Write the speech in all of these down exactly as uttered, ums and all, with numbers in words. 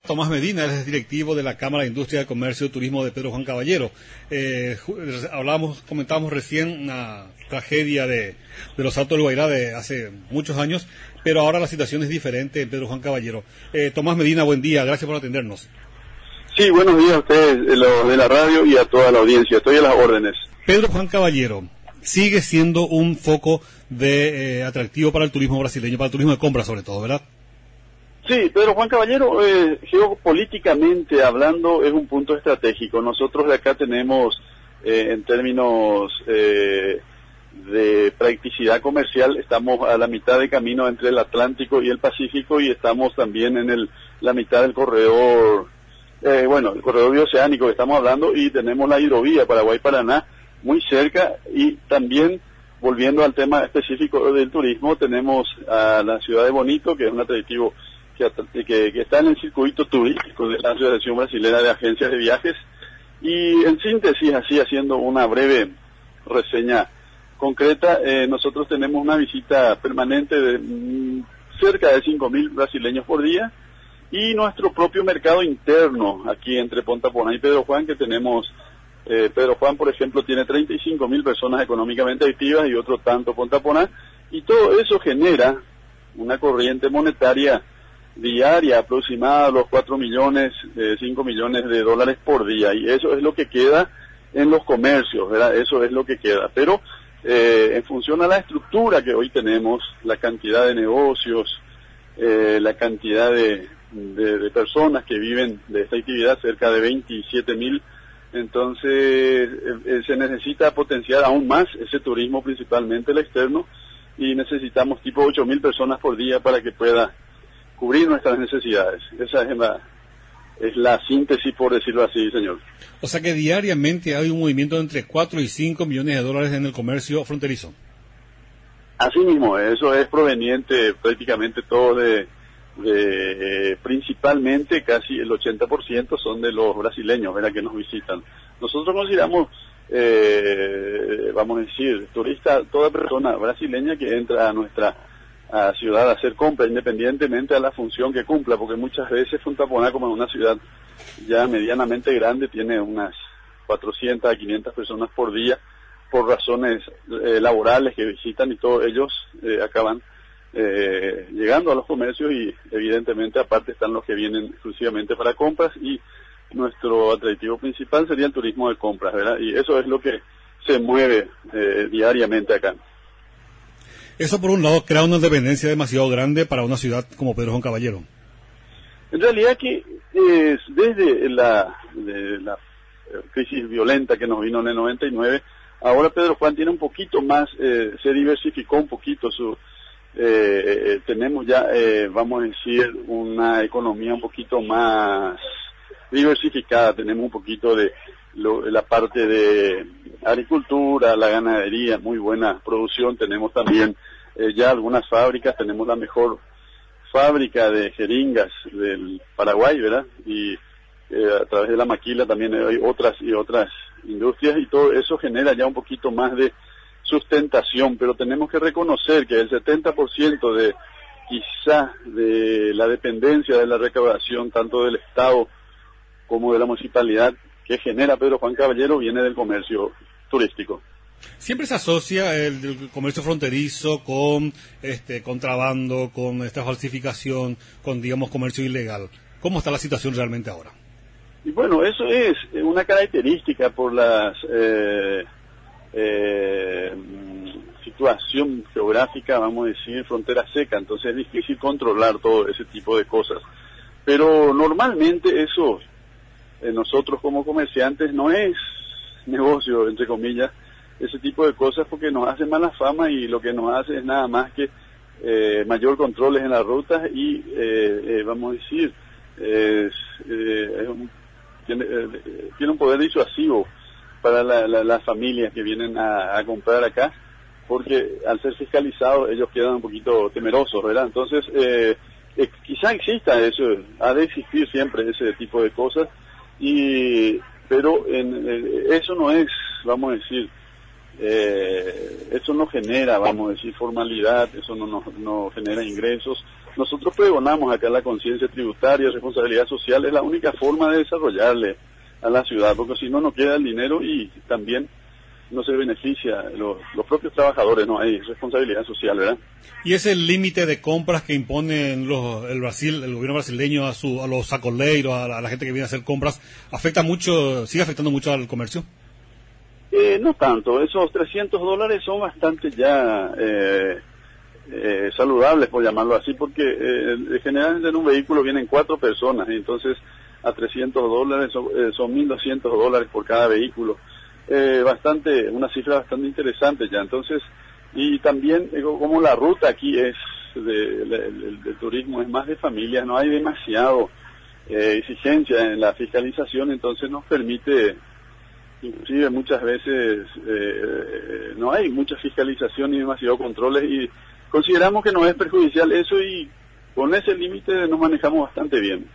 Tomás Medina, él es directivo de la Cámara de Industria de Comercio y Turismo de Pedro Juan Caballero. Eh, hablábamos, comentábamos recién una tragedia de, de los Altos del Guairá de hace muchos años, pero ahora la situación es diferente en Pedro Juan Caballero. Eh, Tomás Medina, buen día, gracias por atendernos. Sí, buenos días a ustedes, los de la radio, y a toda la audiencia. Estoy a las órdenes. Pedro Juan Caballero sigue siendo un foco de eh, atractivo para el turismo brasileño, para el turismo de compra sobre todo, ¿verdad? Sí, Pedro Juan Caballero, eh, geopolíticamente hablando, es un punto estratégico. Nosotros de acá tenemos, eh, en términos eh, de practicidad comercial, estamos a la mitad de camino entre el Atlántico y el Pacífico, y estamos también en el, la mitad del corredor, eh, bueno, el corredor bioceánico que estamos hablando, y tenemos la hidrovía Paraguay-Paraná muy cerca. Y también, volviendo al tema específico del turismo, tenemos a la ciudad de Bonito, que es un atractivo Que, que, que está en el circuito turístico de la Asociación Brasilera de Agencias de Viajes. Y en síntesis, así haciendo una breve reseña concreta, eh, nosotros tenemos una visita permanente de mm, cerca de cinco mil brasileños por día, y nuestro propio mercado interno aquí entre Pontaponá y Pedro Juan, que tenemos, eh, Pedro Juan por ejemplo tiene treinta y cinco mil personas económicamente activas y otro tanto Pontaponá, y todo eso genera una corriente monetaria diaria aproximada a los cuatro millones, eh, cinco millones de dólares por día, y eso es lo que queda en los comercios, ¿verdad? Eso es lo que queda, pero eh, en función a la estructura que hoy tenemos, la cantidad de negocios, eh, la cantidad de, de, de personas que viven de esta actividad, cerca de veintisiete mil, entonces eh, eh, se necesita potenciar aún más ese turismo, principalmente el externo, y necesitamos tipo ocho mil personas por día para que pueda cubrir nuestras necesidades. Esa es la, es la síntesis, por decirlo así, señor. O sea que diariamente hay un movimiento de entre cuatro y cinco millones de dólares en el comercio fronterizo. Así mismo, eso es proveniente prácticamente todo de, de eh, principalmente casi el ochenta por ciento son de los brasileños, ¿verdad?, que nos visitan. Nosotros consideramos, eh, vamos a decir, turista, toda persona brasileña que entra a nuestra a ciudad a hacer compra, independientemente de la función que cumpla, porque muchas veces Pontaponá, como es una ciudad ya medianamente grande, tiene unas cuatrocientas a quinientas personas por día por razones eh, laborales que visitan, y todos ellos eh, acaban eh, llegando a los comercios, y evidentemente aparte están los que vienen exclusivamente para compras, y nuestro atractivo principal sería el turismo de compras, ¿verdad? Y eso es lo que se mueve eh, diariamente acá. Eso por un lado crea una dependencia demasiado grande para una ciudad como Pedro Juan Caballero. En realidad que eh, desde la, de la crisis violenta que nos vino en el noventa y nueve, ahora Pedro Juan tiene un poquito más, eh, se diversificó un poquito su, eh, eh, tenemos ya, eh, vamos a decir, una economía un poquito más diversificada, tenemos un poquito de lo, la parte de agricultura, la ganadería, muy buena producción, tenemos también eh, ya algunas fábricas, tenemos la mejor fábrica de jeringas del Paraguay, ¿verdad? Y eh, a través de la maquila también hay otras y otras industrias, y todo eso genera ya un poquito más de sustentación, pero tenemos que reconocer que el setenta por ciento de quizá de la dependencia de la recaudación tanto del Estado como de la municipalidad que genera Pedro Juan Caballero viene del comercio turístico. Siempre se asocia el, el comercio fronterizo con este contrabando, con esta falsificación, con, digamos, comercio ilegal. ¿Cómo está la situación realmente ahora? Y bueno, eso es una característica por la eh, eh, situación geográfica, vamos a decir, frontera seca, entonces es difícil controlar todo ese tipo de cosas. Pero normalmente eso, eh, nosotros como comerciantes, no es negocio, entre comillas, ese tipo de cosas, porque nos hace mala fama, y lo que nos hace es nada más que eh, mayor controles en las rutas, y eh, eh, vamos a decir, eh, eh, es un, tiene, eh, tiene un poder disuasivo para la, la, las familias que vienen a, a comprar acá, porque al ser fiscalizados ellos quedan un poquito temerosos, ¿verdad? Entonces, eh, eh, quizá exista eso, ha de existir siempre ese tipo de cosas, y pero en, eh, eso no es, vamos a decir, eh, eso no genera, vamos a decir, formalidad, eso no, no, no genera ingresos, nosotros pregonamos acá la conciencia tributaria, responsabilidad social, es la única forma de desarrollarle a la ciudad, porque si no, no queda el dinero y también no se beneficia los, los propios trabajadores, no hay responsabilidad social, ¿verdad? Y ese límite de compras que impone los, el Brasil, el gobierno brasileño a, su, a los sacoleiros, a la, a la gente que viene a hacer compras, ¿afecta mucho, sigue afectando mucho al comercio? Eh, no tanto, esos trescientos dólares son bastante ya eh, eh, saludables, por llamarlo así, porque eh, generalmente en un vehículo vienen cuatro personas, y entonces a trescientos dólares son, eh, son mil doscientos dólares por cada vehículo. Eh, bastante, una cifra bastante interesante ya, entonces, y también digo, como la ruta aquí es de, de, de, de turismo, es más de familias, no hay demasiado eh, exigencia en la fiscalización, entonces nos permite, inclusive muchas veces eh, no hay mucha fiscalización ni demasiado controles, y consideramos que no es perjudicial eso, y con ese límite nos manejamos bastante bien.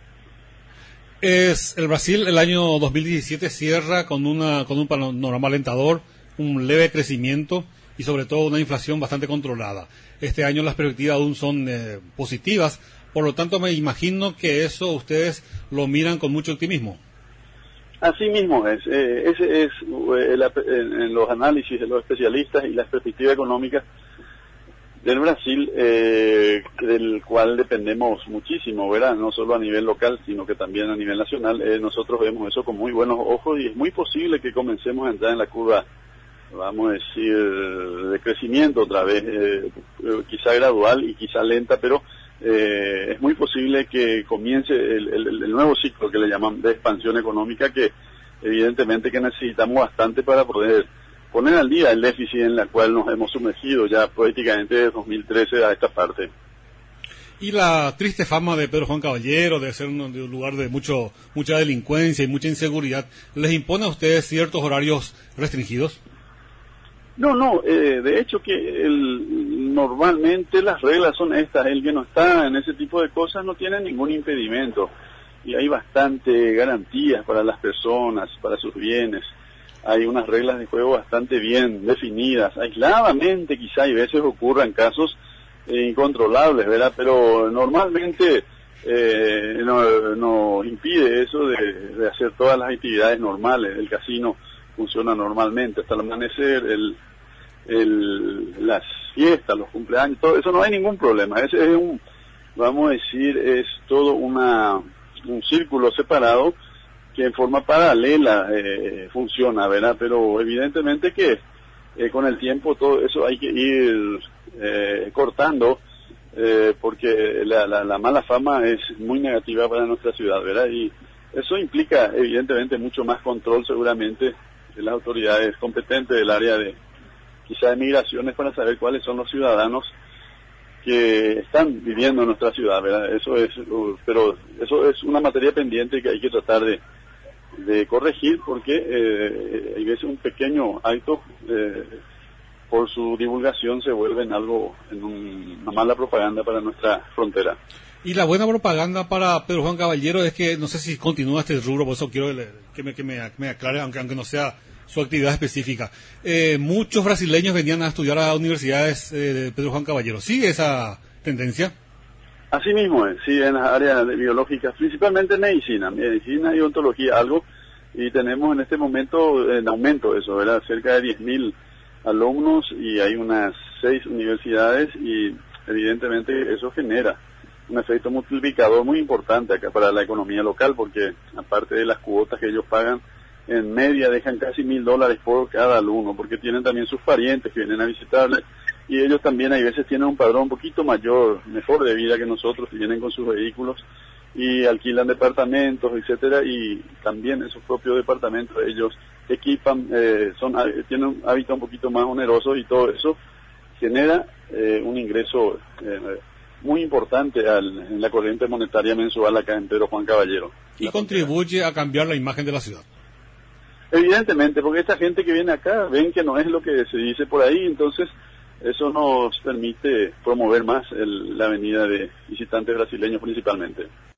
Es el Brasil el año dos mil diecisiete cierra con una con un panorama alentador, un leve crecimiento y sobre todo una inflación bastante controlada. Este año las perspectivas aún son eh, positivas, por lo tanto me imagino que eso ustedes lo miran con mucho optimismo. Así mismo es, eh, ese es eh, la, en, en los análisis de los especialistas y las perspectivas económicas del Brasil, eh, del cual dependemos muchísimo, ¿verdad? No solo a nivel local, sino que también a nivel nacional. Eh, nosotros vemos eso con muy buenos ojos y es muy posible que comencemos a entrar en la curva, vamos a decir, de crecimiento otra vez, eh, quizá gradual y quizá lenta, pero eh, es muy posible que comience el, el, el nuevo ciclo que le llaman de expansión económica, que evidentemente que necesitamos bastante para poder poner al día el déficit en la cual nos hemos sumergido ya prácticamente desde dos mil trece a esta parte. Y la triste fama de Pedro Juan Caballero, de ser un, de un lugar de mucho mucha delincuencia y mucha inseguridad, ¿les impone a ustedes ciertos horarios restringidos? No, no, eh, de hecho que el, normalmente las reglas son estas, el que no está en ese tipo de cosas no tiene ningún impedimento, y hay bastante garantías para las personas, para sus bienes. Hay unas reglas de juego bastante bien definidas. Aisladamente quizá hay veces ocurran casos eh, incontrolables, ¿verdad? Pero normalmente eh, no, no impide eso de, de hacer todas las actividades normales. El casino funciona normalmente hasta el amanecer, el, el, las fiestas, los cumpleaños, todo eso no hay ningún problema. Ese es un, vamos a decir, es todo una un círculo separado que en forma paralela eh, funciona, ¿verdad? Pero evidentemente que eh, con el tiempo todo eso hay que ir eh, cortando, eh, porque la, la, la mala fama es muy negativa para nuestra ciudad, ¿verdad? Y eso implica evidentemente mucho más control seguramente de las autoridades competentes del área de quizá de migraciones, para saber cuáles son los ciudadanos que están viviendo en nuestra ciudad, ¿verdad? Eso es, uh, pero eso es una materia pendiente que hay que tratar de de corregir, porque eh, hay veces un pequeño acto eh, por su divulgación se vuelve en algo, en un, una mala propaganda para nuestra frontera. Y la buena propaganda para Pedro Juan Caballero es que, no sé si continúa este rubro, por eso quiero que me, que me, que me aclare, aunque, aunque no sea su actividad específica. Eh, muchos brasileños venían a estudiar a universidades eh, de Pedro Juan Caballero. ¿Sigue esa tendencia? Así mismo es, sí, en las áreas biológicas, principalmente medicina, medicina y odontología, algo, y tenemos en este momento en aumento eso, ¿verdad? Cerca de diez mil alumnos y hay unas seis universidades, y evidentemente eso genera un efecto multiplicador muy importante acá para la economía local, porque aparte de las cuotas que ellos pagan, en media dejan casi mil dólares por cada alumno, porque tienen también sus parientes que vienen a visitarles, y ellos también hay veces tienen un padrón un poquito mayor, mejor de vida que nosotros, que vienen con sus vehículos y alquilan departamentos, etcétera, y también esos propios departamentos ellos equipan, eh, son tienen un hábitat un poquito más oneroso, y todo eso genera eh, un ingreso eh, muy importante al, en la corriente monetaria mensual acá en Pedro Juan Caballero. Y contribuye a cambiar la imagen de la ciudad. Evidentemente, porque esta gente que viene acá ven que no es lo que se dice por ahí, entonces eso nos permite promover más el, la venida de visitantes brasileños principalmente.